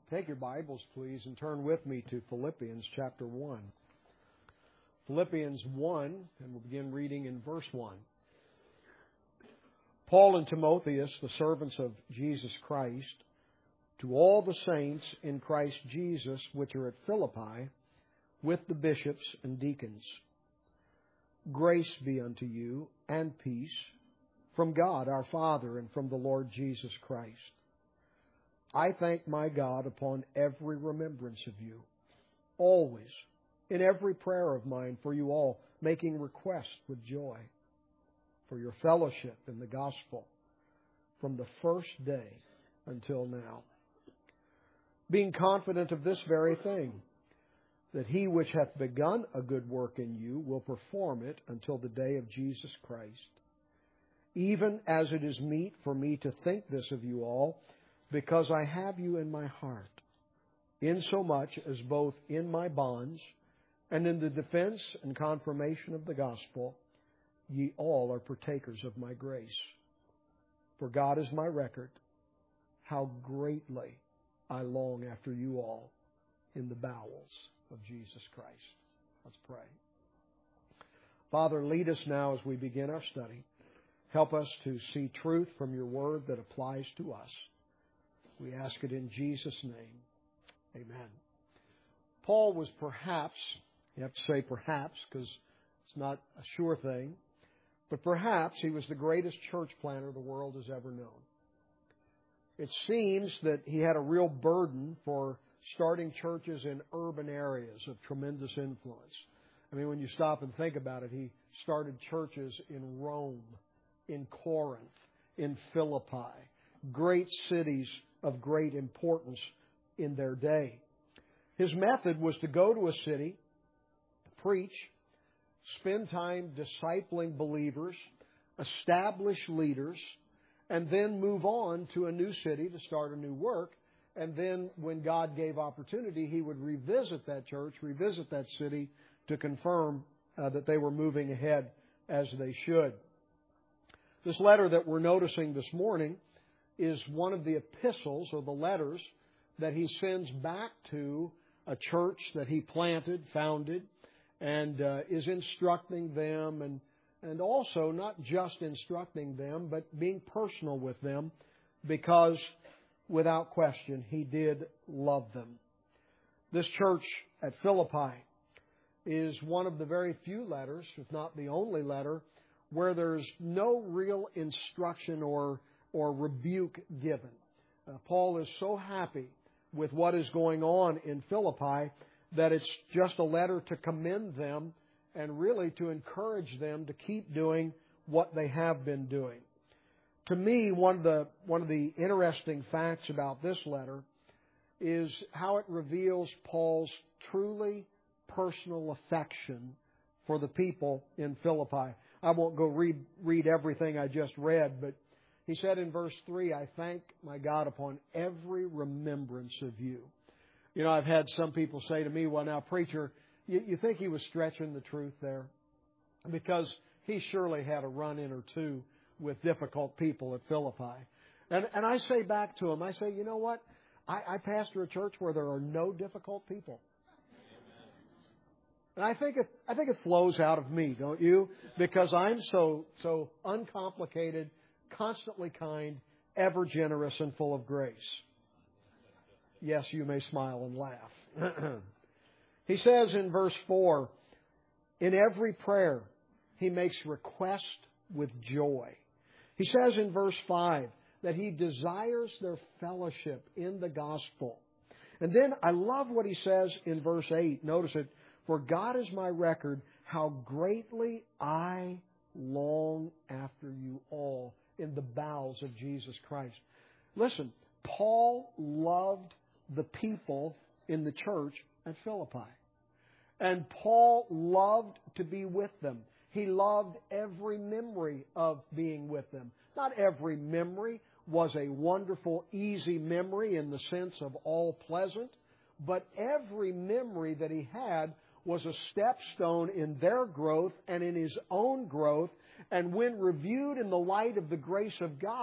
Take your Bibles, please, and turn with me to Philippians chapter 1. Philippians 1, and we'll begin reading in verse 1. Paul and Timotheus, the servants of Jesus Christ, to all the saints in Christ Jesus which are at Philippi, with the bishops and deacons. Grace be unto you, and peace, from God our Father and from the Lord Jesus Christ. I thank my God upon every remembrance of you, always, in every prayer of mine for you all, making request with joy for your fellowship in the gospel from the first day until now. Being confident of this very thing, that he which hath begun a good work in you will perform it until the day of Jesus Christ. Even as it is meet for me to think this of you all, because I have you in my heart, insomuch as both in my bonds and in the defense and confirmation of the gospel, ye all are partakers of my grace. For God is my record, how greatly I long after you all in the bowels of Jesus Christ. Let's pray. Father, lead us now as we begin our study. Help us to see truth from your word that applies to us. We ask it in Jesus' name. Amen. Paul was perhaps, you have to say perhaps because it's not a sure thing, but perhaps he was the greatest church planter the world has ever known. It seems that he had a real burden for starting churches in urban areas of tremendous influence. I mean, when you stop and think about it, he started churches in Rome, in Corinth, in Philippi, great cities of great importance in their day. His method was to go to a city, preach, spend time discipling believers, establish leaders, and then move on to a new city to start a new work. And then when God gave opportunity, he would revisit that church, revisit that city to confirm that they were moving ahead as they should. This letter that we're noticing this morning is one of the epistles or the letters that he sends back to a church that he planted, founded, and is instructing them and also not just instructing them, but being personal with them because, without question, he did love them. This church at Philippi is one of the very few letters, if not the only letter, where there's no real instruction or rebuke given. Paul is so happy with what is going on in Philippi that it's just a letter to commend them and really to encourage them to keep doing what they have been doing. To me, one of the interesting facts about this letter is how it reveals Paul's truly personal affection for the people in Philippi. I won't go read everything I just read, but he said in verse 3, I thank my God upon every remembrance of you. You know, I've had some people say to me, well, now, preacher, you think he was stretching the truth there? Because he surely had a run-in or two with difficult people at Philippi. And I say back to him, I say, you know what? I pastor a church where there are no difficult people. And I think it flows out of me, don't you? Because I'm so uncomplicated, constantly kind, ever generous, and full of grace. Yes, you may smile and laugh. He says in verse 4, in every prayer he makes request with joy. He says in verse 5 that he desires their fellowship in the gospel. And then I love what he says in verse 8. Notice it. For God is my record, how greatly I long after you all in the bowels of Jesus Christ. Listen, Paul loved the people in the church at Philippi. And Paul loved to be with them. He loved every memory of being with them. Not every memory was a wonderful, easy memory in the sense of all pleasant, but every memory that he had was a stepstone in their growth and in his own growth. And when reviewed in the light of the grace of God,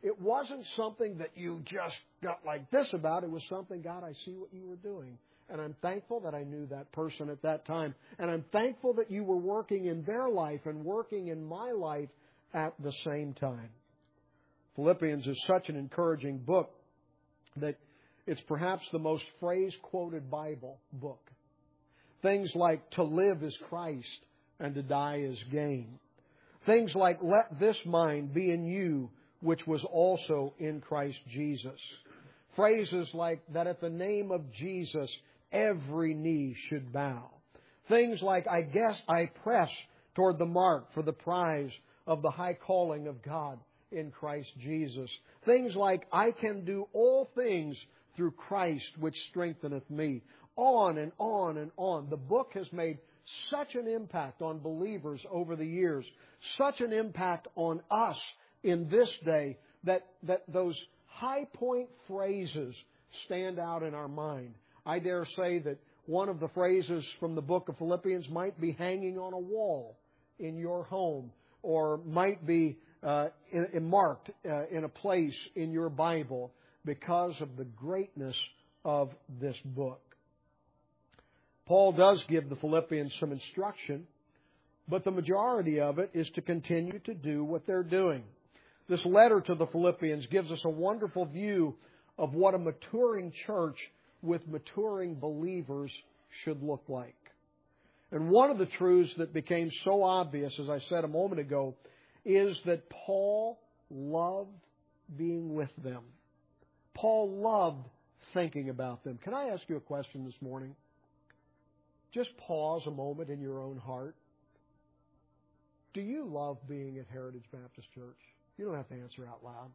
It wasn't something that you just got like this about. It was something, God, I see what you were doing. And I'm thankful that I knew that person at that time. And I'm thankful that you were working in their life and working in my life at the same time. Philippians is such an encouraging book that it's perhaps the most phrase-quoted Bible book. Things like, to live is Christ and to die is gain. Things like, let this mind be in you, which was also in Christ Jesus. Phrases like, that at the name of Jesus, every knee should bow. Things like, I guess I press toward the mark for the prize of the high calling of God in Christ Jesus. Things like, I can do all things through Christ which strengtheneth me. On and on and on. The book has made such an impact on believers over the years, such an impact on us in this day, that those high point phrases stand out in our mind. I dare say that one of the phrases from the book of Philippians might be hanging on a wall in your home, or might be marked in a place in your Bible because of the greatness of this book. Paul does give the Philippians some instruction, but the majority of it is to continue to do what they're doing. This letter to the Philippians gives us a wonderful view of what a maturing church with maturing believers should look like. And one of the truths that became so obvious, as I said a moment ago, is that Paul loved being with them. Paul loved thinking about them. Can I ask you a question this morning? Just pause a moment in your own heart. Do you love being at Heritage Baptist Church? You don't have to answer out loud.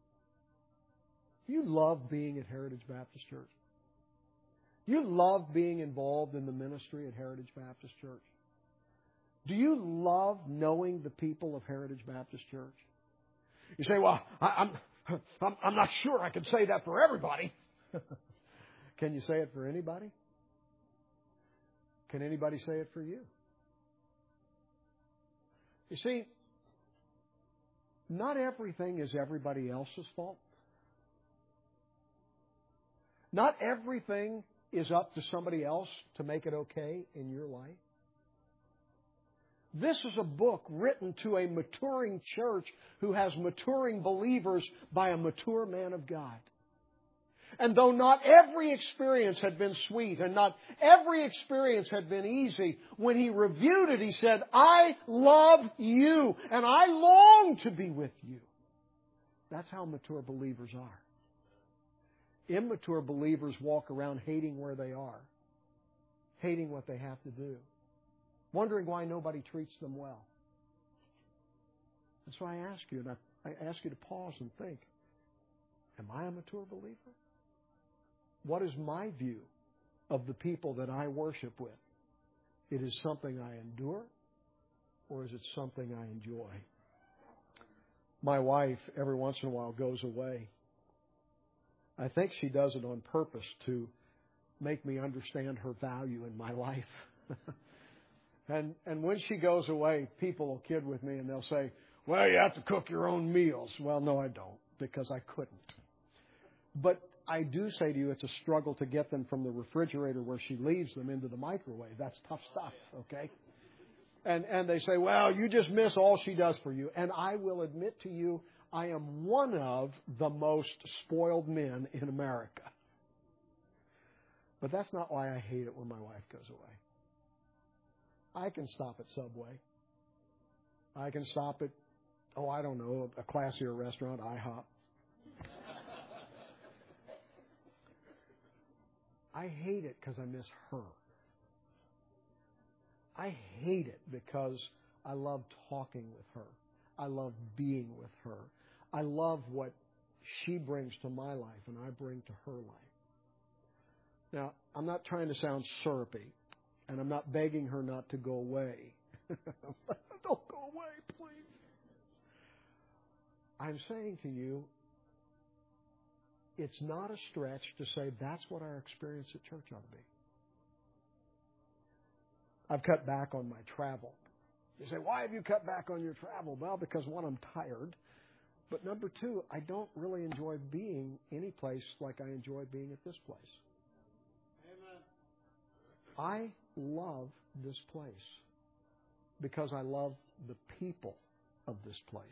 You love being at Heritage Baptist Church. You love being involved in the ministry at Heritage Baptist Church. Do you love knowing the people of Heritage Baptist Church? You say, well, I'm not sure I can say that for everybody. Can you say it for anybody? Can anybody say it for you? You see, not everything is everybody else's fault. Not everything is up to somebody else to make it okay in your life. This is a book written to a maturing church who has maturing believers by a mature man of God. And though not every experience had been sweet and not every experience had been easy, when he reviewed it, he said, I love you and I long to be with you. That's how mature believers are. Immature believers walk around hating where they are, hating what they have to do, wondering why nobody treats them well. And so I ask you, and I ask you to pause and think, am I a mature believer? What is my view of the people that I worship with? It is something I endure, or is it something I enjoy? My wife, every once in a while, goes away. I think she does it on purpose to make me understand her value in my life. And when she goes away, people will kid with me and they'll say, well, you have to cook your own meals. Well, no, I don't, because I couldn't. But I do say to you, it's a struggle to get them from the refrigerator where she leaves them into the microwave. That's tough stuff, okay? And they say, well, you just miss all she does for you. And I will admit to you, I am one of the most spoiled men in America. But that's not why I hate it when my wife goes away. I can stop at Subway. I can stop at, I don't know, a classier restaurant, IHOP. I hate it because I miss her. I hate it because I love talking with her. I love being with her. I love what she brings to my life and I bring to her life. Now, I'm not trying to sound syrupy, and I'm not begging her not to go away. Don't go away, please. I'm saying to you, it's not a stretch to say that's what our experience at church ought to be. I've cut back on my travel. You say, why have you cut back on your travel? Well, because one, I'm tired. But number two, I don't really enjoy being any place like I enjoy being at this place. Amen. I love this place because I love the people of this place.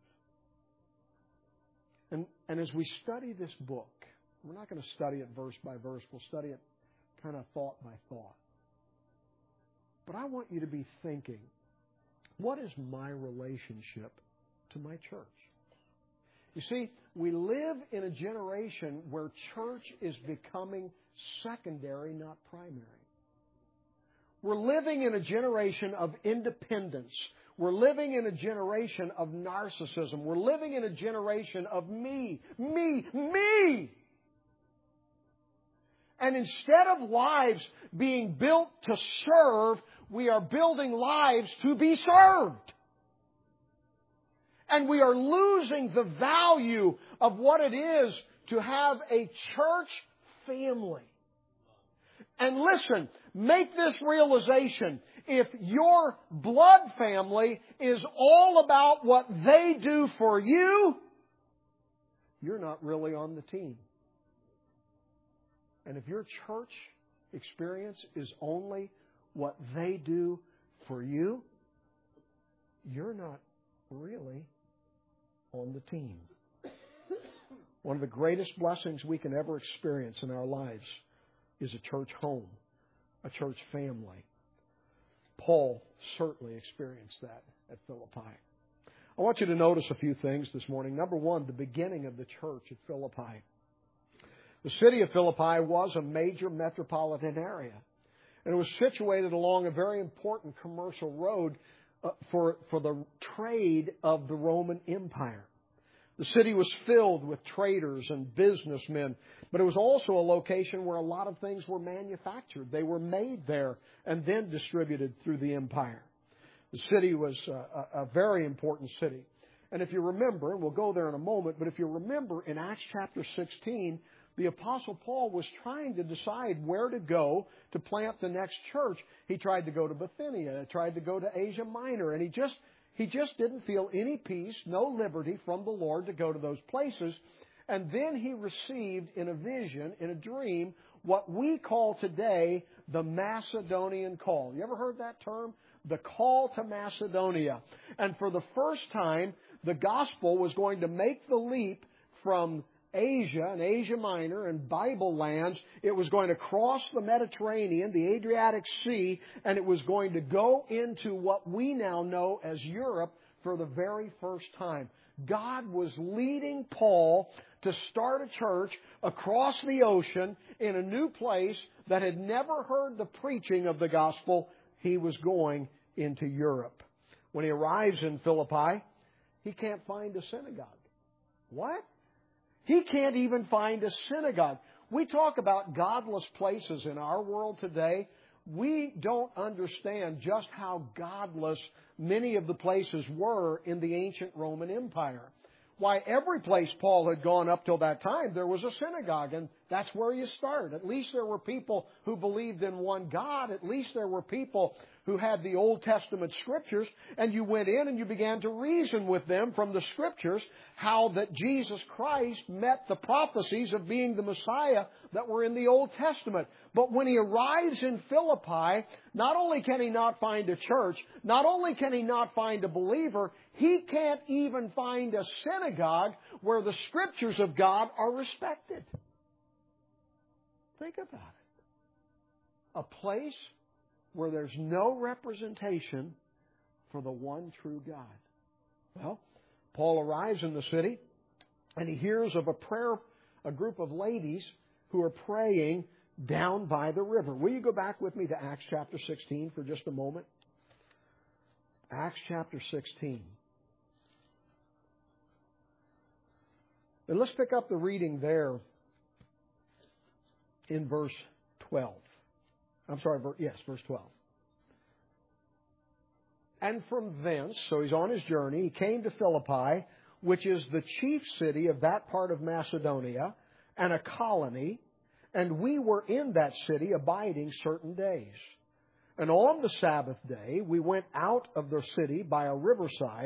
And as we study this book, we're not going to study it verse by verse. We'll study it kind of thought by thought. But I want you to be thinking, what is my relationship to my church? You see, we live in a generation where church is becoming secondary, not primary. We're living in a generation of independence. We're living in a generation of narcissism. We're living in a generation of me, me, me. And instead of lives being built to serve, we are building lives to be served. And we are losing the value of what it is to have a church family. And listen, make this realization. If your blood family is all about what they do for you, you're not really on the team. And if your church experience is only what they do for you, you're not really on the team. One of the greatest blessings we can ever experience in our lives is a church home, a church family. Paul certainly experienced that at Philippi. I want you to notice a few things this morning. Number one, the beginning of the church at Philippi. The city of Philippi was a major metropolitan area, and it was situated along a very important commercial road for the trade of the Roman Empire. The city was filled with traders and businessmen, but it was also a location where a lot of things were manufactured. They were made there and then distributed through the empire. The city was a very important city. And if you remember, and we'll go there in a moment, but if you remember in Acts chapter 16, the Apostle Paul was trying to decide where to go to plant the next church. He tried to go to Bithynia, tried to go to Asia Minor, and he just didn't feel any peace, no liberty from the Lord to go to those places. And then he received in a vision, in a dream, what we call today the Macedonian call. You ever heard that term? The call to Macedonia. And for the first time, the gospel was going to make the leap from Asia and Asia Minor and Bible lands. It was going to cross the Mediterranean, the Adriatic Sea, and it was going to go into what we now know as Europe for the very first time. God was leading Paul to start a church across the ocean in a new place that had never heard the preaching of the gospel. He was going into Europe. When he arrives in Philippi, he can't find a synagogue. What? He can't even find a synagogue. We talk about godless places in our world today. We don't understand just how godless many of the places were in the ancient Roman Empire. Why, every place Paul had gone up till that time, there was a synagogue, and that's where you start. At least there were people who believed in one God. At least there were people who had the Old Testament Scriptures, and you went in and you began to reason with them from the Scriptures how that Jesus Christ met the prophecies of being the Messiah that were in the Old Testament. But when he arrives in Philippi, not only can he not find a church, not only can he not find a believer, he can't even find a synagogue where the Scriptures of God are respected. Think about it. A place where there's no representation for the one true God. Well, Paul arrives in the city and he hears of a group of ladies who are praying down by the river. Will you go back with me to Acts chapter 16 for just a moment? Acts chapter 16. And let's pick up the reading there in verse 12. Verse 12. And from thence, so he's on his journey, he came to Philippi, which is the chief city of that part of Macedonia, and a colony, and we were in that city abiding certain days. And on the Sabbath day, we went out of the city by a riverside,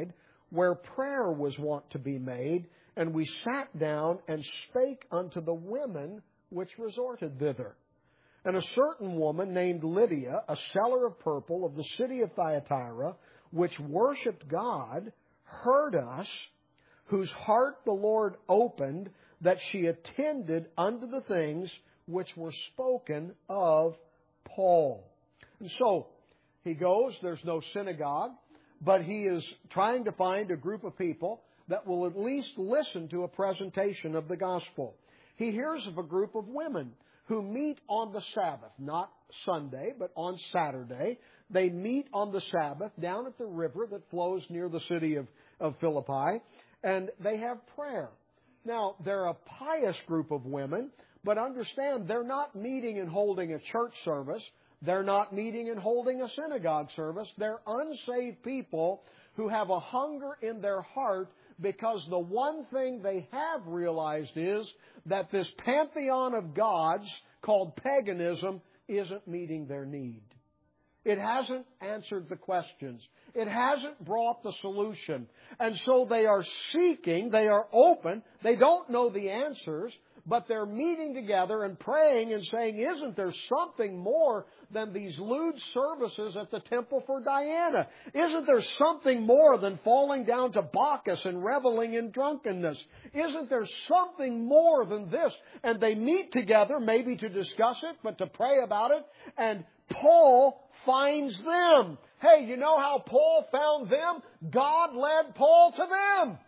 where prayer was wont to be made, and we sat down and spake unto the women which resorted thither. And a certain woman named Lydia, a seller of purple of the city of Thyatira, which worshipped God, heard us, whose heart the Lord opened, that she attended unto the things which were spoken of Paul. And so, he goes, there's no synagogue, but he is trying to find a group of people that will at least listen to a presentation of the gospel. He hears of a group of women who meet on the Sabbath, not Sunday, but on Saturday. They meet on the Sabbath down at the river that flows near the city of Philippi, and they have prayer. Now, they're a pious group of women, but understand they're not meeting and holding a church service. They're not meeting and holding a synagogue service. They're unsaved people who have a hunger in their heart because the one thing they have realized is that this pantheon of gods called paganism isn't meeting their need. It hasn't answered the questions. It hasn't brought the solution. And so they are seeking, they are open, they don't know the answers, but they're meeting together and praying and saying, isn't there something more than these lewd services at the temple for Diana? Isn't there something more than falling down to Bacchus and reveling in drunkenness? Isn't there something more than this? And they meet together, maybe to discuss it, but to pray about it. And Paul finds them. Hey, you know how Paul found them? God led Paul to them.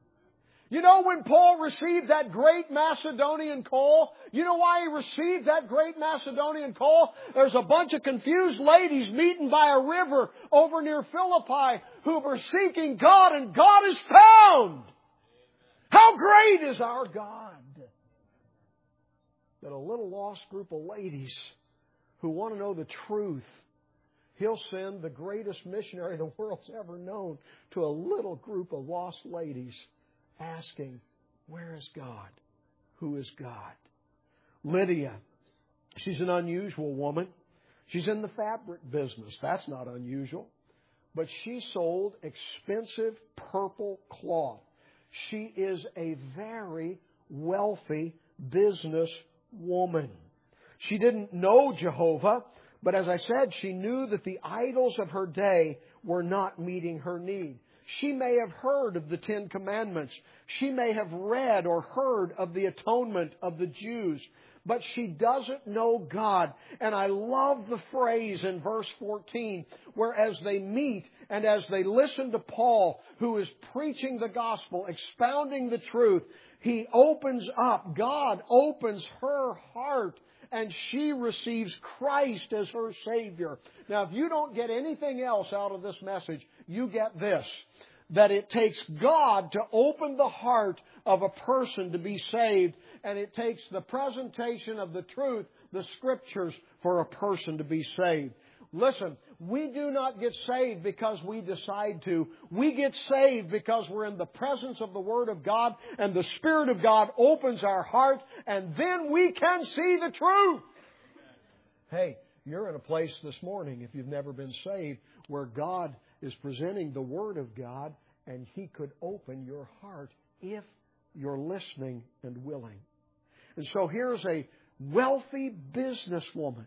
You know when Paul received that great Macedonian call? You know why he received that great Macedonian call? There's a bunch of confused ladies meeting by a river over near Philippi who were seeking God, and God is found. How great is our God? That a little lost group of ladies who want to know the truth, He'll send the greatest missionary the world's ever known to a little group of lost ladies asking, where is God? Who is God? Lydia, she's an unusual woman. She's in the fabric business. That's not unusual. But she sold expensive purple cloth. She is a very wealthy business woman. She didn't know Jehovah, but as I said, she knew that the idols of her day were not meeting her need. She may have heard of the Ten Commandments. She may have read or heard of the atonement of the Jews. But she doesn't know God. And I love the phrase in verse 14, where as they meet and as they listen to Paul, who is preaching the gospel, expounding the truth, he opens up, God opens her heart, and she receives Christ as her Savior. Now, if you don't get anything else out of this message, you get this. That it takes God to open the heart of a person to be saved, and it takes the presentation of the truth, the Scriptures, for a person to be saved. Listen, we do not get saved because we decide to. We get saved because we're in the presence of the Word of God, and the Spirit of God opens our heart, and then we can see the truth. Hey, you're in a place this morning, if you've never been saved, where God is presenting the Word of God, and He could open your heart if you're listening and willing. And so here's a wealthy businesswoman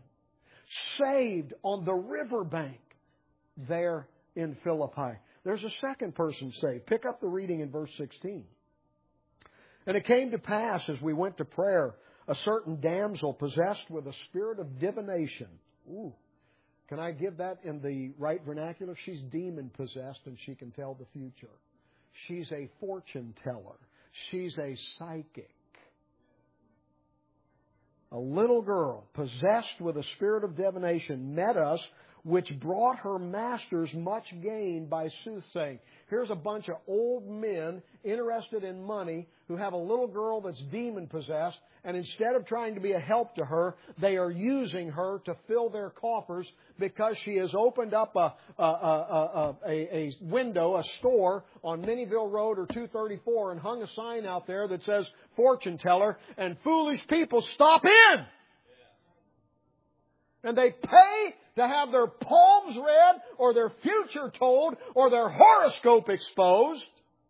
saved on the riverbank there in Philippi. There's a second person saved. Pick up the reading in verse 16. And it came to pass as we went to prayer, a certain damsel possessed with a spirit of divination. Ooh. Can I give that in the right vernacular? She's demon-possessed and she can tell the future. She's a fortune teller. She's a psychic. A little girl possessed with a spirit of divination met us, which brought her masters much gain by soothsaying. Here's a bunch of old men interested in money who have a little girl that's demon-possessed, and instead of trying to be a help to her, they are using her to fill their coffers because she has opened up a window, a store on Minnieville Road or 234 and hung a sign out there that says, fortune teller, and foolish people stop in. And they pay to have their palms read or their future told or their horoscope exposed.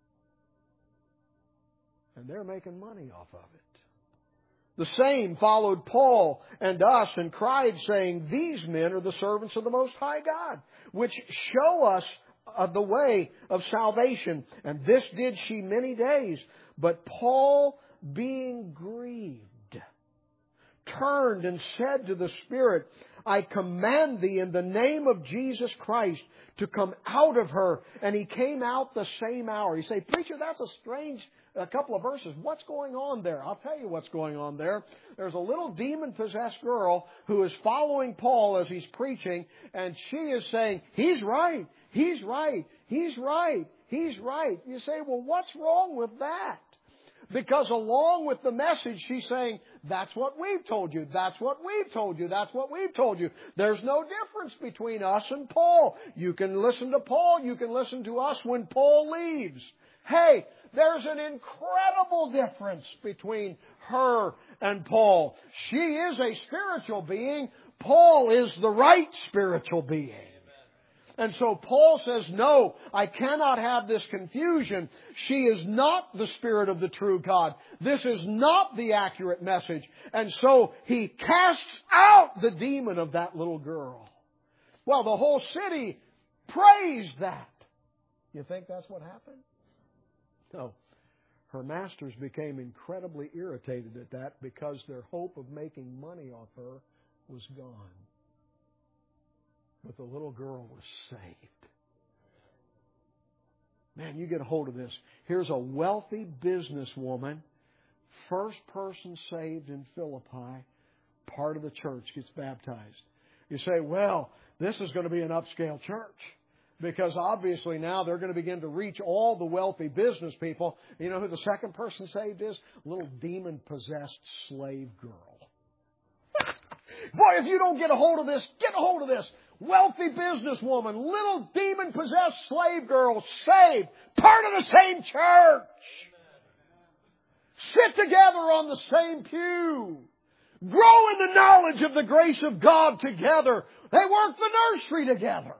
And they're making money off of it. The same followed Paul and us and cried, saying, These men are the servants of the Most High God, which show us the way of salvation. And this did she many days. But Paul, being grieved, turned and said to the Spirit, I command thee in the name of Jesus Christ to come out of her. And he came out the same hour. You say, Preacher, that's a strange couple of verses. What's going on there? I'll tell you what's going on there. There's a little demon-possessed girl who is following Paul as he's preaching, and she is saying, He's right, He's right, He's right, He's right. You say, well, what's wrong with that? Because along with the message, she's saying, that's what we've told you, that's what we've told you, that's what we've told you. There's no difference between us and Paul. You can listen to Paul, you can listen to us when Paul leaves. Hey, there's an incredible difference between her and Paul. She is a spiritual being. Paul is the right spiritual being. And so Paul says, no, I cannot have this confusion. She is not the Spirit of the true God. This is not the accurate message. And so he casts out the demon of that little girl. Well, the whole city praised that. You think that's what happened? No. Her masters became incredibly irritated at that because their hope of making money off her was gone. But the little girl was saved. Man, you get a hold of this. Here's a wealthy businesswoman, first person saved in Philippi, part of the church gets baptized. You say, well, this is going to be an upscale church. Because obviously now they're going to begin to reach all the wealthy business people. You know who the second person saved is? A little demon-possessed slave girl. Boy, if you don't get a hold of this, get a hold of this. Wealthy businesswoman, little demon-possessed slave girl, saved, part of the same church. Sit together on the same pew. Grow in the knowledge of the grace of God together. They work the nursery together.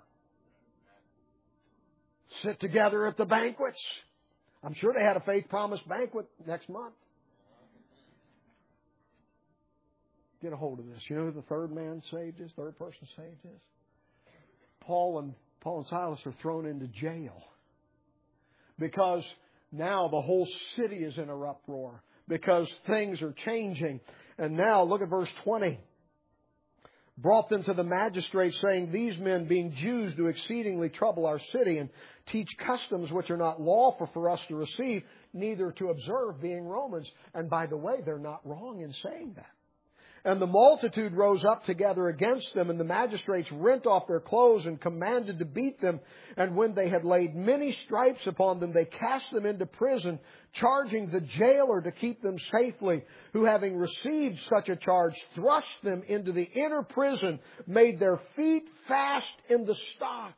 Sit together at the banquets. I'm sure they had a Faith Promise banquet next month. Get a hold of this. You know who the third man saved is? Third person saved is? Paul and Silas are thrown into jail. Because now the whole city is in an uproar. Because things are changing. And now look at verse 20. Brought them to the magistrates, saying, These men, being Jews, do exceedingly trouble our city, and teach customs which are not lawful for us to receive, neither to observe, being Romans. And by the way, they're not wrong in saying that. And the multitude rose up together against them, and the magistrates rent off their clothes and commanded to beat them. And when they had laid many stripes upon them, they cast them into prison, charging the jailer to keep them safely, who, having received such a charge, thrust them into the inner prison, made their feet fast in the stocks.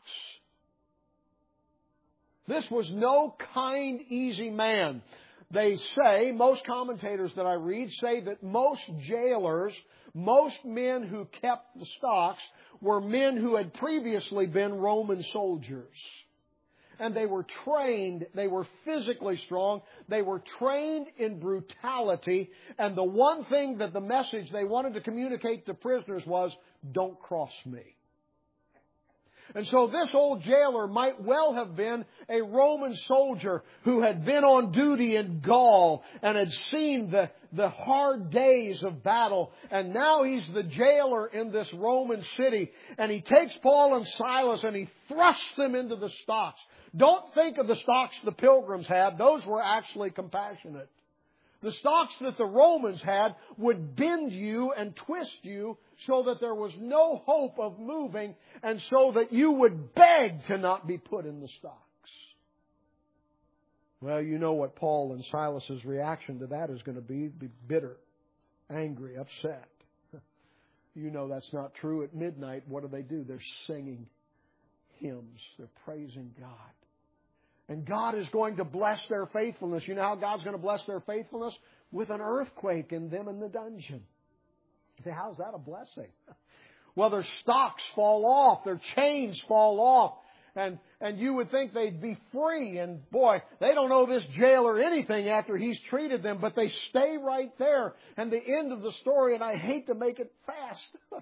This was no kind, easy man. They say, most commentators that I read say that most jailers, most men who kept the stocks, were men who had previously been Roman soldiers. And they were trained, they were physically strong, they were trained in brutality, and the one thing that the message they wanted to communicate to prisoners was, don't cross me. And so this old jailer might well have been a Roman soldier who had been on duty in Gaul and had seen the hard days of battle. And now he's the jailer in this Roman city. And he takes Paul and Silas and he thrusts them into the stocks. Don't think of the stocks the pilgrims had. Those were actually compassionate. The stocks that the Romans had would bend you and twist you so that there was no hope of moving, and so that you would beg to not be put in the stocks. Well, you know what Paul and Silas's reaction to that is going to be bitter, angry, upset. You know that's not true. At midnight, what do? They're singing hymns. They're praising God. And God is going to bless their faithfulness. You know how God's going to bless their faithfulness? With an earthquake in them in the dungeon. You say, how's that a blessing? Well, their stocks fall off, their chains fall off, and you would think they'd be free. And boy, they don't owe this jailer anything after he's treated them, but they stay right there. And the end of the story, and I hate to make it fast,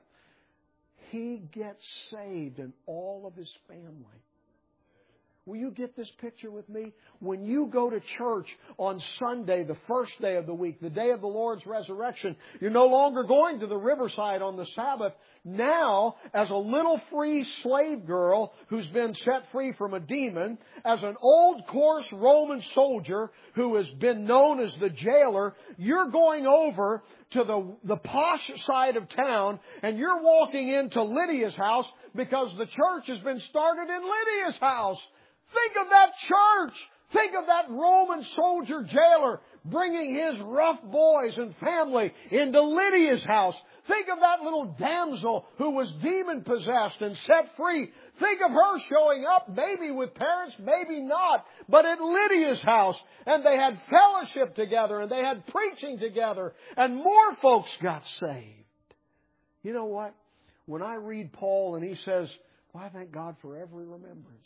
he gets saved and all of his family. Will you get this picture with me? When you go to church on Sunday, the first day of the week, the day of the Lord's resurrection, you're no longer going to the riverside on the Sabbath. Now, as a little free slave girl who's been set free from a demon, as an old coarse Roman soldier who has been known as the jailer, you're going over to the posh side of town and you're walking into Lydia's house because the church has been started in Lydia's house. Think of that church. Think of that Roman soldier jailer bringing his rough boys and family into Lydia's house. Think of that little damsel who was demon-possessed and set free. Think of her showing up, maybe with parents, maybe not, but at Lydia's house. And they had fellowship together, and they had preaching together, and more folks got saved. You know what? When I read Paul and he says, well, I thank God for every remembrance.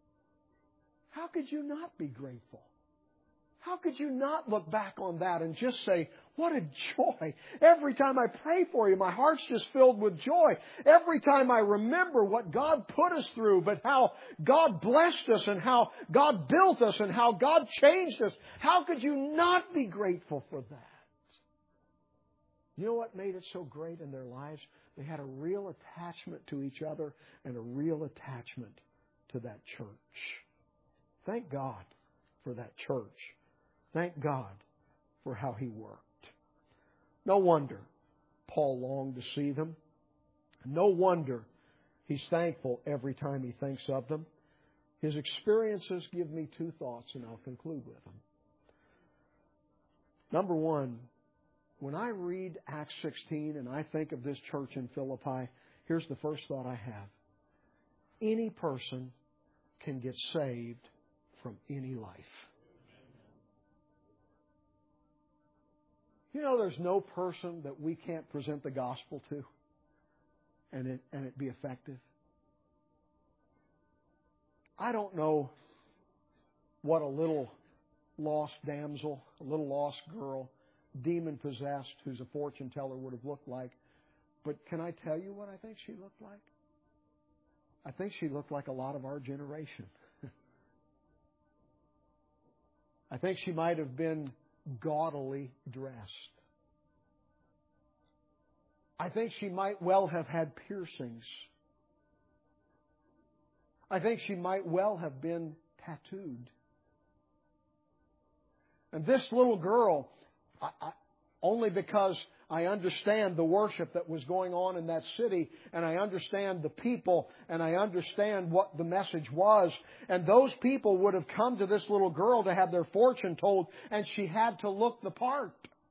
How could you not be grateful? How could you not look back on that and just say, what a joy. Every time I pray for you, my heart's just filled with joy. Every time I remember what God put us through, but how God blessed us and how God built us and how God changed us. How could you not be grateful for that? You know what made it so great in their lives? They had a real attachment to each other and a real attachment to that church. Thank God for that church. Thank God for how He worked. No wonder Paul longed to see them. No wonder he's thankful every time he thinks of them. His experiences give me two thoughts, and I'll conclude with them. Number one, when I read Acts 16 and I think of this church in Philippi, here's the first thought I have. Any person can get saved from any life. You know, there's no person that we can't present the gospel to and it be effective. I don't know what a little lost damsel, a little lost girl, demon-possessed, who's a fortune teller would have looked like. But can I tell you what I think she looked like? I think she looked like a lot of our generation. I think she might have been gaudily dressed. I think she might well have had piercings. I think she might well have been tattooed. And this little girl, only because I understand the worship that was going on in that city, and I understand the people, and I understand what the message was. And those people would have come to this little girl to have their fortune told, and she had to look the part.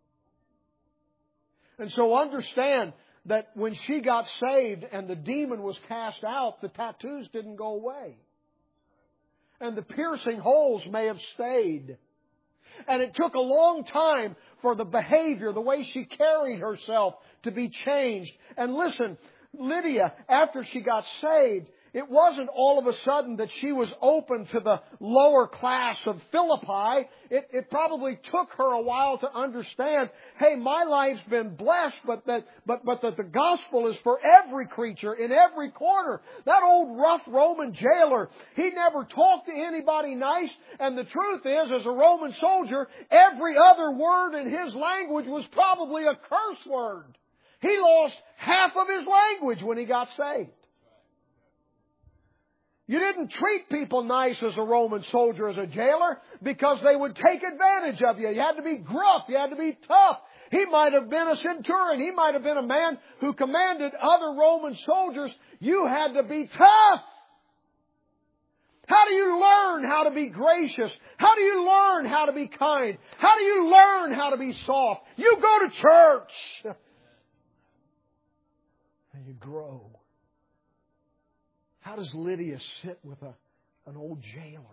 And so understand that when she got saved and the demon was cast out, the tattoos didn't go away. And the piercing holes may have stayed. And it took a long time for the behavior, the way she carried herself, to be changed. And listen, Lydia, after she got saved, it wasn't all of a sudden that she was open to the lower class of Philippi. It probably took her a while to understand, hey, my life's been blessed, but that the gospel is for every creature in every corner. That old rough Roman jailer, he never talked to anybody nice. And the truth is, as a Roman soldier, every other word in his language was probably a curse word. He lost half of his language when he got saved. You didn't treat people nice as a Roman soldier, as a jailer, because they would take advantage of you. You had to be gruff. You had to be tough. He might have been a centurion. He might have been a man who commanded other Roman soldiers. You had to be tough. How do you learn how to be gracious? How do you learn how to be kind? How do you learn how to be soft? You go to church. And you grow. How does Lydia sit with an old jailer?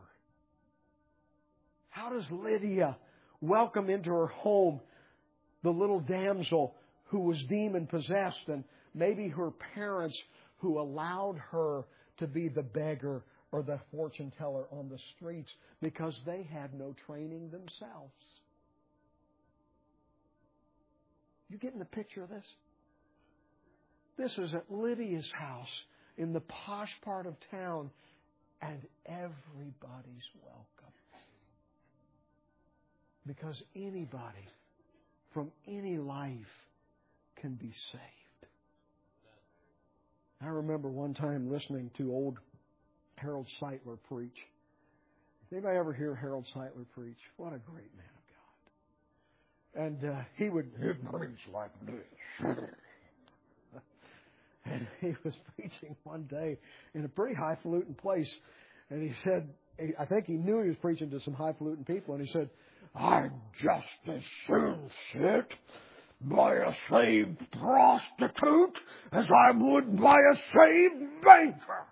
How does Lydia welcome into her home the little damsel who was demon-possessed and maybe her parents who allowed her to be the beggar or the fortune teller on the streets because they had no training themselves. You getting the picture of this? This is at Lydia's house in the posh part of town, and everybody's welcome. Because anybody from any life can be saved. I remember one time listening to old Harold Sightler preach. Did anybody ever hear Harold Sightler preach? What a great man of God. And he would preach like this. And he was preaching one day in a pretty highfalutin place. And he said, I think he knew he was preaching to some highfalutin people. And he said, I'd just as soon sit by a saved prostitute as I would by a saved banker.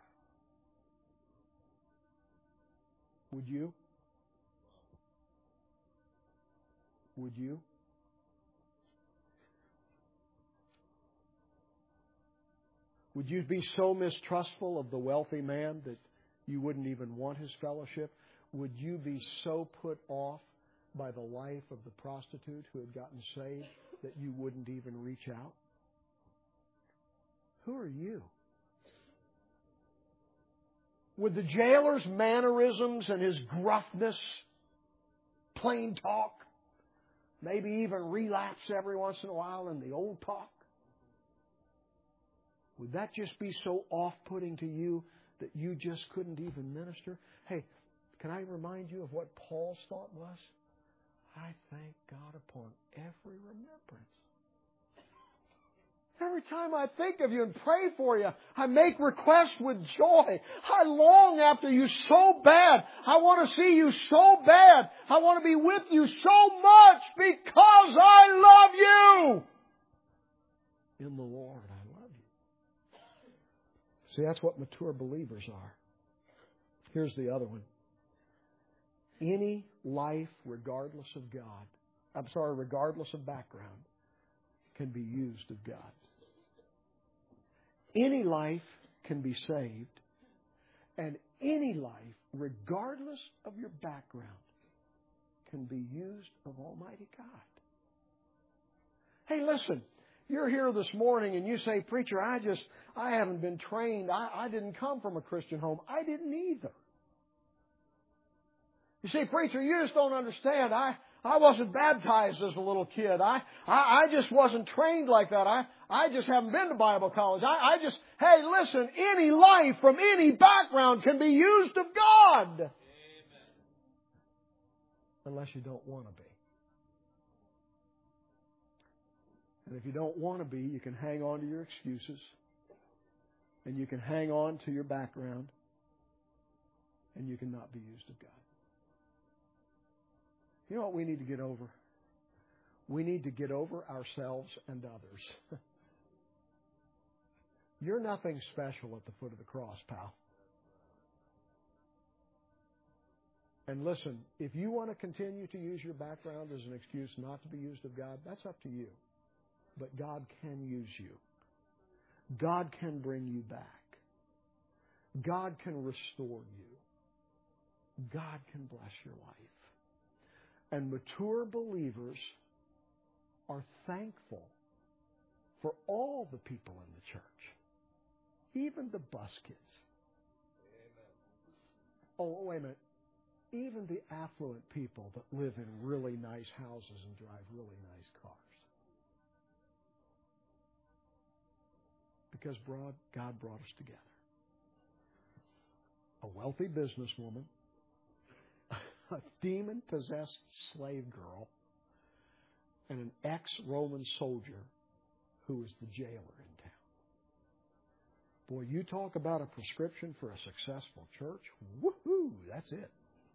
Would you? Would you? Would you be so mistrustful of the wealthy man that you wouldn't even want his fellowship? Would you be so put off by the life of the prostitute who had gotten saved that you wouldn't even reach out? Who are you? Would the jailer's mannerisms and his gruffness, plain talk, maybe even relapse every once in a while in the old talk, would that just be so off-putting to you that you just couldn't even minister? Hey, can I remind you of what Paul's thought was? I thank God upon every remembrance. Every time I think of you and pray for you, I make requests with joy. I long after you so bad. I want to see you so bad. I want to be with you so much because I love you. In the Lord, I love you. See, that's what mature believers are. Here's the other one. Any life, regardless of regardless of background, can be used of God. Any life can be saved, and any life, regardless of your background, can be used of Almighty God. Hey, listen, you're here this morning and you say, Preacher, I haven't been trained. I didn't come from a Christian home. I didn't either. You say, Preacher, you just don't understand. I wasn't baptized as a little kid. I just wasn't trained like that. I just haven't been to Bible college. Hey, listen, any life from any background can be used of God. Amen. Unless you don't want to be. And if you don't want to be, you can hang on to your excuses. And you can hang on to your background. And you cannot be used of God. You know what we need to get over? We need to get over ourselves and others. You're nothing special at the foot of the cross, pal. And listen, if you want to continue to use your background as an excuse not to be used of God, that's up to you. But God can use you. God can bring you back. God can restore you. God can bless your life. And mature believers are thankful for all the people in the church, even the bus kids. Oh, wait a minute. Even the affluent people that live in really nice houses and drive really nice cars. Because God brought us together. A wealthy businesswoman, a demon-possessed slave girl, and an ex-Roman soldier who was the jailer in town. Boy, you talk about a prescription for a successful church. Woohoo! That's it.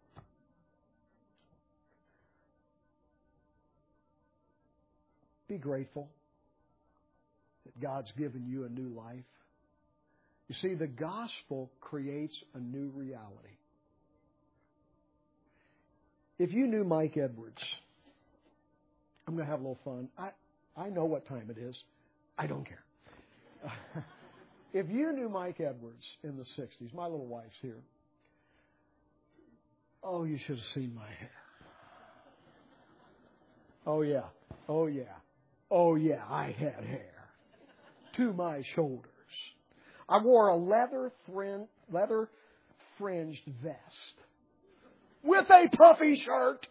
Be grateful that God's given you a new life. You see, the gospel creates a new reality. If you knew Mike Edwards, I'm going to have a little fun. I know what time it is. I don't care. If you knew Mike Edwards in the 60s, my little wife's here. Oh, you should have seen my hair. Oh, yeah. Oh, yeah. Oh, yeah, I had hair to my shoulders. I wore a leather fringed vest with a puffy shirt.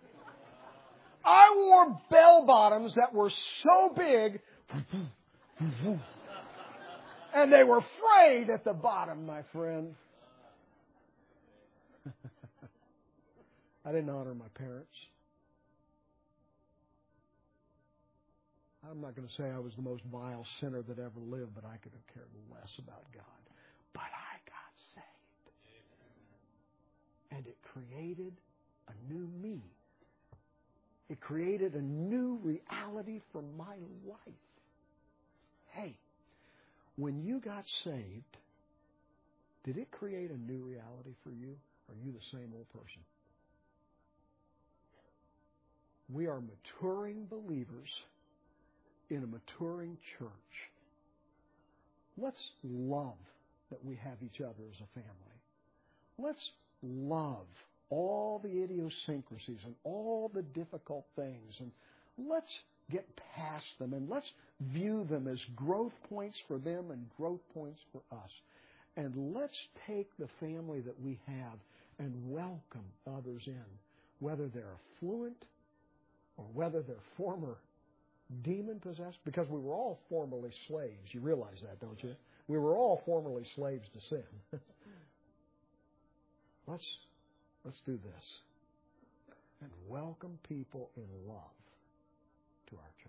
I wore bell bottoms that were so big, and they were frayed at the bottom, my friend. I didn't honor my parents. I'm not going to say I was the most vile sinner that ever lived, but I could have cared less about God. But I got saved. And it created a new me. It created a new reality for my life. Hey, when you got saved, did it create a new reality for you? Or are you the same old person? We are maturing believers in a maturing church. Let's love that we have each other as a family. Let's love all the idiosyncrasies and all the difficult things, and let's get past them, and let's view them as growth points for them and growth points for us. And let's take the family that we have and welcome others in, whether they're affluent or whether they're former demon-possessed, because we were all formerly slaves. You realize that, don't you? We were all formerly slaves to sin. Let's do this and welcome people in love to our church.